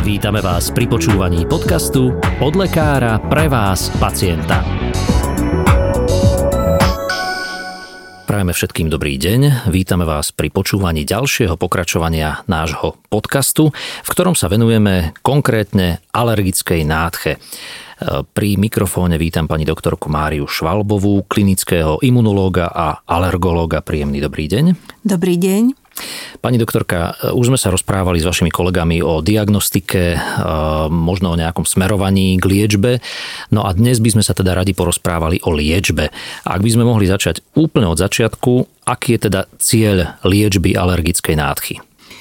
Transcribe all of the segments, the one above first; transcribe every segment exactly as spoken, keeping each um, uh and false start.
Vítame vás pri počúvaní podcastu Od lekára pre vás, pacienta. Prajeme všetkým dobrý deň. Vítame vás pri počúvaní ďalšieho pokračovania nášho podcastu, v ktorom sa venujeme konkrétne alergickej nádche. Pri mikrofóne vítam pani doktorku Máriu Švalbovú, klinického imunológa a alergológa. Príjemný dobrý deň. Dobrý deň. Pani doktorka, už sme sa rozprávali s vašimi kolegami o diagnostike, možno o nejakom smerovaní k liečbe. No a dnes by sme sa teda radi porozprávali o liečbe. Ak by sme mohli začať úplne od začiatku, aký je teda cieľ liečby alergickej nádchy?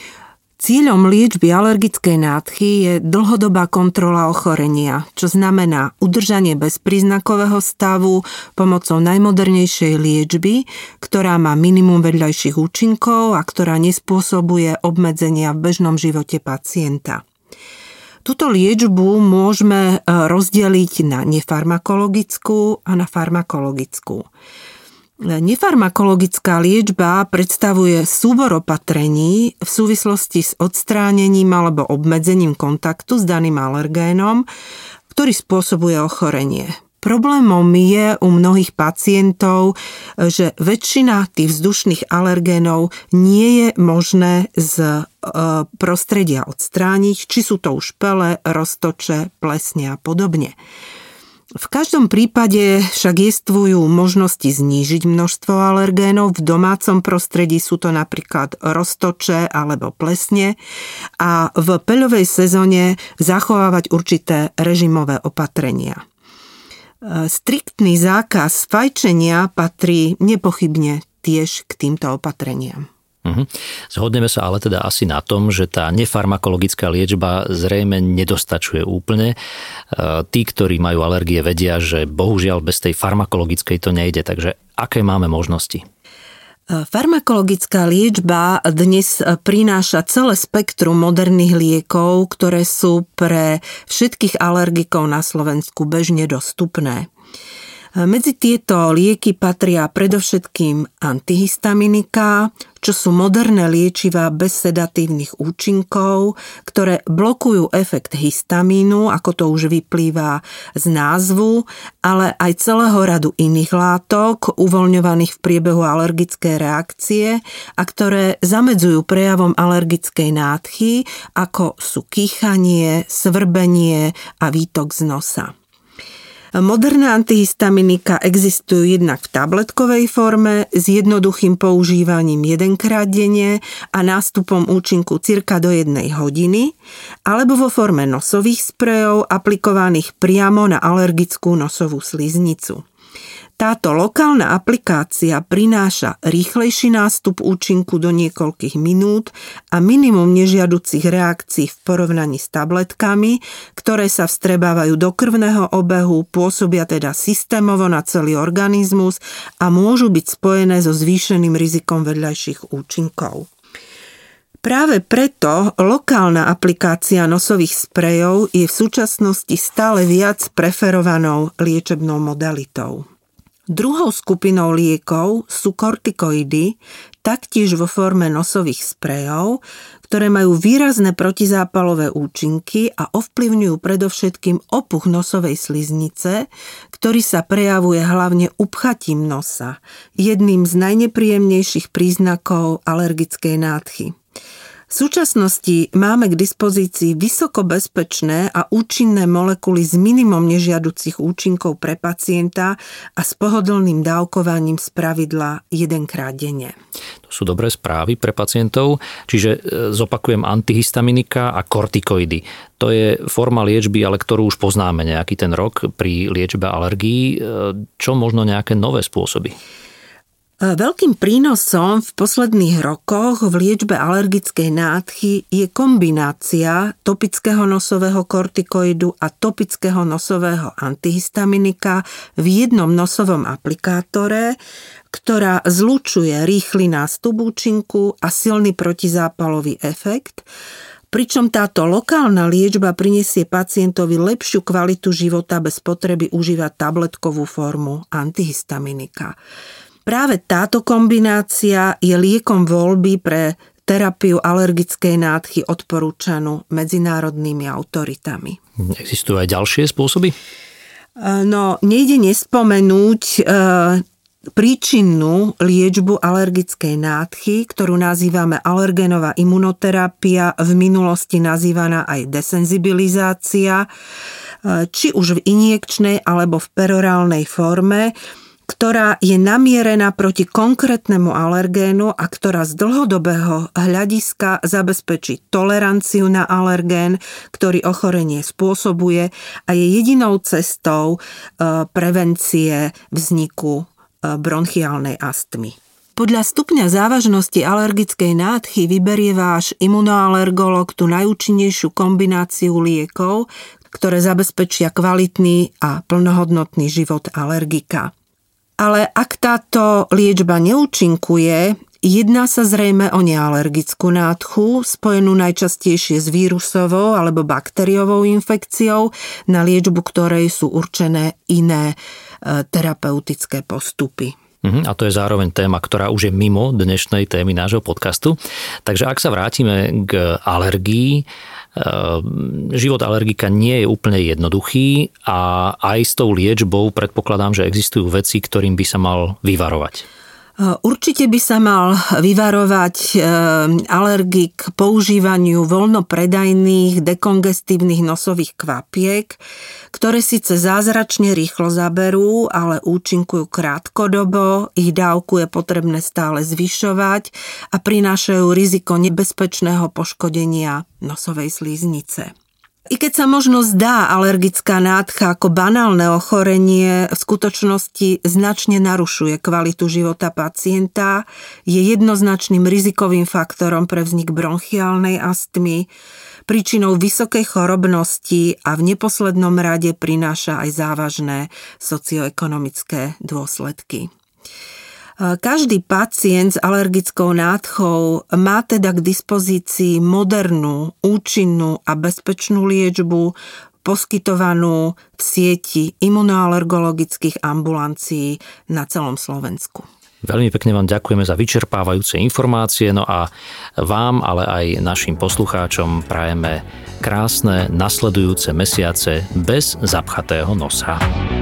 Cieľom liečby alergickej nádchy je dlhodobá kontrola ochorenia, čo znamená udržanie bezpríznakového stavu pomocou najmodernejšej liečby, ktorá má minimum vedľajších účinkov a ktorá nespôsobuje obmedzenia v bežnom živote pacienta. Túto liečbu môžeme rozdeliť na nefarmakologickú a na farmakologickú. Nefarmakologická liečba predstavuje súbor opatrení v súvislosti s odstránením alebo obmedzením kontaktu s daným alergénom, ktorý spôsobuje ochorenie. Problémom je u mnohých pacientov, že väčšina tých vzdušných alergénov nie je možné z prostredia odstrániť, či sú to už pele, roztoče, plesne a podobne. V každom prípade však jestvujú možnosti znížiť množstvo alergénov. V domácom prostredí sú to napríklad roztoče alebo plesne a v peľovej sezóne zachovávať určité režimové opatrenia. Striktný zákaz fajčenia patrí nepochybne tiež k týmto opatreniam. Mhm. Zhodneme sa ale teda asi na tom, že tá nefarmakologická liečba zrejme nedostačuje úplne. Tí, ktorí majú alergie, vedia, že bohužiaľ bez tej farmakologickej to nejde. Takže aké máme možnosti? Farmakologická liečba dnes prináša celé spektrum moderných liekov, ktoré sú pre všetkých alergikov na Slovensku bežne dostupné. Medzi tieto lieky patria predovšetkým antihistaminika, čo sú moderné liečivá bez sedatívnych účinkov, ktoré blokujú efekt histamínu, ako to už vyplýva z názvu, ale aj celého radu iných látok, uvoľňovaných v priebehu alergickej reakcie a ktoré zamedzujú prejavom alergickej nádchy, ako sú kýchanie, svrbenie a výtok z nosa. Moderná antihistaminika existujú jednak v tabletkovej forme s jednoduchým používaním jedenkrát denne a nástupom účinku cirka do jednej hodiny, alebo vo forme nosových sprejov aplikovaných priamo na alergickú nosovú sliznicu. Táto lokálna aplikácia prináša rýchlejší nástup účinku do niekoľkých minút a minimum nežiaducich reakcií v porovnaní s tabletkami, ktoré sa vstrebávajú do krvného obehu, pôsobia teda systémovo na celý organizmus a môžu byť spojené so zvýšeným rizikom vedľajších účinkov. Práve preto lokálna aplikácia nosových sprejov je v súčasnosti stále viac preferovanou liečebnou modalitou. Druhou skupinou liekov sú kortikoidy, taktiež vo forme nosových sprejov, ktoré majú výrazné protizápalové účinky a ovplyvňujú predovšetkým opuch nosovej sliznice, ktorý sa prejavuje hlavne upchatím nosa, jedným z najnepríjemnejších príznakov alergickej nádchy. V súčasnosti máme k dispozícii vysoko bezpečné a účinné molekuly s minimum nežiaducich účinkov pre pacienta a s pohodlným dávkovaním spravidla jedenkrát denne. To sú dobré správy pre pacientov, čiže zopakujem antihistaminika a kortikoidy. To je forma liečby, ale ktorú už poznáme nejaký ten rok pri liečbe alergií. Čo možno nejaké nové spôsoby? Veľkým prínosom v posledných rokoch v liečbe alergickej nádchy je kombinácia topického nosového kortikoidu a topického nosového antihistaminika v jednom nosovom aplikátore, ktorá zlučuje rýchly nástup účinku a silný protizápalový efekt, pričom táto lokálna liečba prinesie pacientovi lepšiu kvalitu života bez potreby užívať tabletkovú formu antihistaminika. Práve táto kombinácia je liekom voľby pre terapiu alergickej nádchy odporúčanú medzinárodnými autoritami. Existujú aj ďalšie spôsoby? No, nejde nespomenúť e, príčinnú liečbu alergickej nádchy, ktorú nazývame alergénová imunoterapia, v minulosti nazývaná aj desenzibilizácia, či už v injekčnej alebo v perorálnej forme, ktorá je namierená proti konkrétnemu alergénu a ktorá z dlhodobého hľadiska zabezpečí toleranciu na alergén, ktorý ochorenie spôsobuje a je jedinou cestou prevencie vzniku bronchiálnej astmy. Podľa stupňa závažnosti alergickej nádchy vyberie váš imunoalergolog tú najúčinnejšiu kombináciu liekov, ktoré zabezpečia kvalitný a plnohodnotný život alergika. Ale ak táto liečba neúčinkuje, jedná sa zrejme o nealergickú nádchu, spojenú najčastejšie s vírusovou alebo bakteriovou infekciou, na liečbu ktorej sú určené iné e, terapeutické postupy. A to je zároveň téma, ktorá už je mimo dnešnej témy nášho podcastu. Takže ak sa vrátime k alergii, život alergika nie je úplne jednoduchý a aj s tou liečbou predpokladám, že existujú veci, ktorým by sa mal vyvarovať. Určite by sa mal vyvarovať alergik používaniu voľnopredajných dekongestívnych nosových kvapiek, ktoré síce zázračne rýchlo zaberú, ale účinkujú krátkodobo, ich dávku je potrebné stále zvyšovať a prinášajú riziko nebezpečného poškodenia nosovej sliznice. I keď sa možno zdá alergická nádcha ako banálne ochorenie, v skutočnosti značne narušuje kvalitu života pacienta, je jednoznačným rizikovým faktorom pre vznik bronchiálnej astmy, príčinou vysokej chorobnosti a v neposlednom rade prináša aj závažné socioekonomické dôsledky. Každý pacient s alergickou nádchou má teda k dispozícii modernú, účinnú a bezpečnú liečbu poskytovanú v sieti imunoalergologických ambulancií na celom Slovensku. Veľmi pekne vám ďakujeme za vyčerpávajúce informácie, no a vám, ale aj našim poslucháčom prajeme krásne nasledujúce mesiace bez zapchatého nosa.